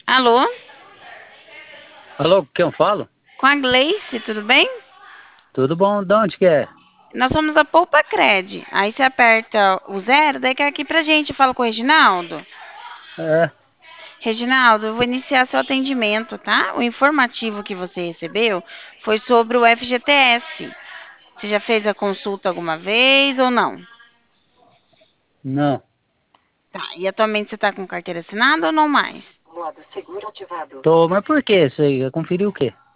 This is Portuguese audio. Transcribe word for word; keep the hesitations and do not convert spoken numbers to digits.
Alô? Alô, quem eu falo? Com a Gleice, tudo bem? Tudo bom? De onde que é? Nós somos a Poupa Cred. Aí você aperta o zero, daí cai aqui pra gente. Fala com o Reginaldo. É, Reginaldo, eu vou iniciar seu atendimento, tá? O informativo que você recebeu foi sobre o F G T S. Você já fez a consulta alguma vez ou não? não. Tá, e atualmente você tá com carteira assinada ou não mais? Tô, mas por que isso aí? Eu conferi o quê?